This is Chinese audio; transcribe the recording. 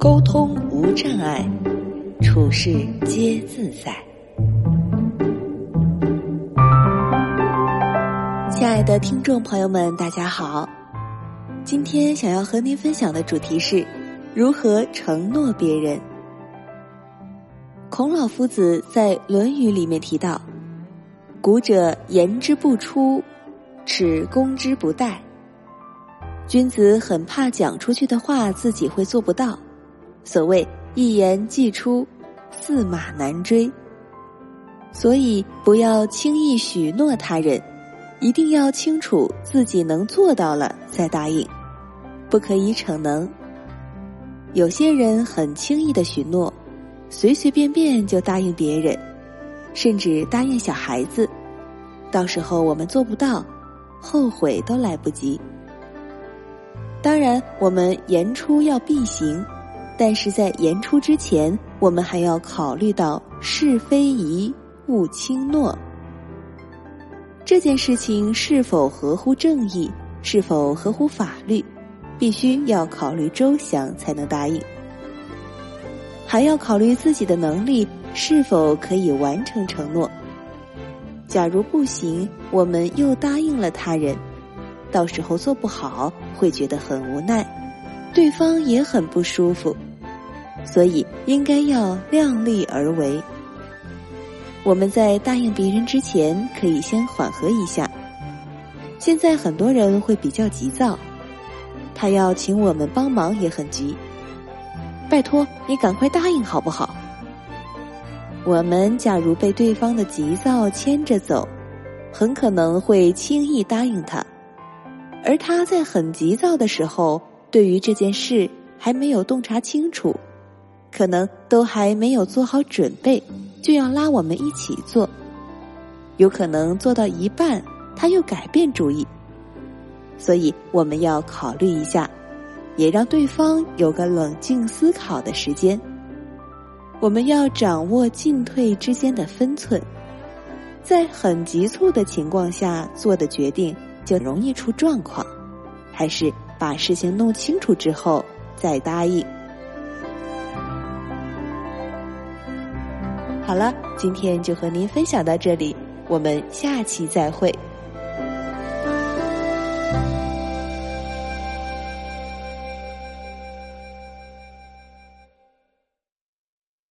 沟通无障碍，处事皆自在。亲爱的听众朋友们，大家好，今天想要和您分享的主题是如何承诺别人。孔老夫子在《论语》里面提到，古者言之不出，耻攻之不殆。君子很怕讲出去的话自己会做不到，所谓一言既出，驷马难追。所以不要轻易许诺他人，一定要清楚自己能做到了再答应，不可以逞能。有些人很轻易的许诺，随随便便就答应别人，甚至答应小孩子，到时候我们做不到，后悔都来不及。当然我们言出要必行，但是在言出之前，我们还要考虑到是非宜勿轻诺。这件事情是否合乎正义，是否合乎法律，必须要考虑周详才能答应。还要考虑自己的能力是否可以完成承诺。假如不行，我们又答应了他人，到时候做不好，会觉得很无奈，对方也很不舒服，所以应该要量力而为。我们在答应别人之前，可以先缓和一下。现在很多人会比较急躁，他要请我们帮忙也很急，拜托你赶快答应好不好？我们假如被对方的急躁牵着走，很可能会轻易答应他，而他在很急躁的时候，对于这件事还没有洞察清楚，可能都还没有做好准备，就要拉我们一起做，有可能做到一半他又改变主意。所以我们要考虑一下，也让对方有个冷静思考的时间。我们要掌握进退之间的分寸，在很急促的情况下做的决定就容易出状况，还是把事情弄清楚之后再答应。好了，今天就和您分享到这里，我们下期再会。